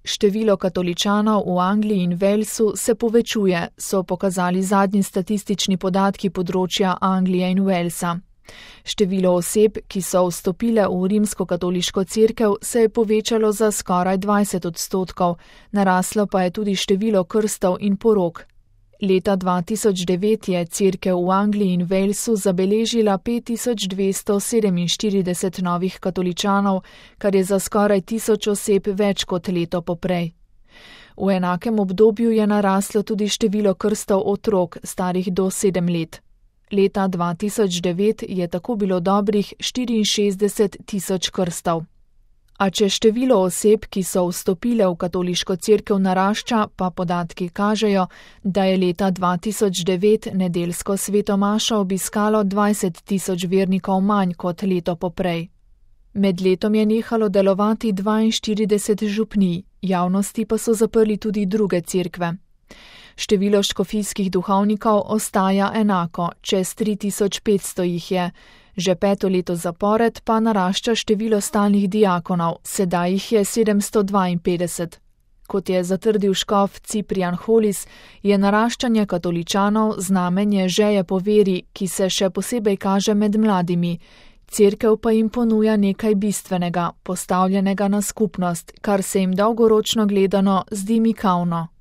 Število katoličanov v Angliji in Walesu se povečuje, so pokazali zadnji statistični podatki področja Anglije in Walesa. Število oseb, ki so vstopile v rimskokatoliško cerkev, se je povečalo za skoraj 20%, naraslo pa je tudi število krstov in porok. Leta 2009 je cerkev v Angliji in Walesu zabeležila 5247 novih katoličanov, kar je za skoraj 1000 oseb več kot leto poprej. V enakem obdobju je naraslo tudi število krstov otrok, starih do 7 let. Leta 2009 je tako bilo dobrih 64 000 krstov. A če število oseb, ki so vstopile v katoliško cerkev narašča, pa podatki kažejo, da je leta 2009 nedeljsko sveto mašo obiskalo 20 000 vernikov manj kot leto poprej. Med letom je nehalo delovati 42 župnij, javnosti pa so zaprli tudi druge cerkve. Število škofijskih duhovnikov ostaja enako, čez 3500 jih je. Že 5. leto zapored pa narašča število stalnih diakonov, sedaj jih je 752. Kot je zatrdil škof Ciprian Hollis, je naraščanje katoličanov znamenje želje po veri, ki se še posebej kaže med mladimi. Cerkev pa jim ponuja nekaj bistvenega, postavljenega na skupnost, kar se jim dolgoročno gledano zdi mikavno.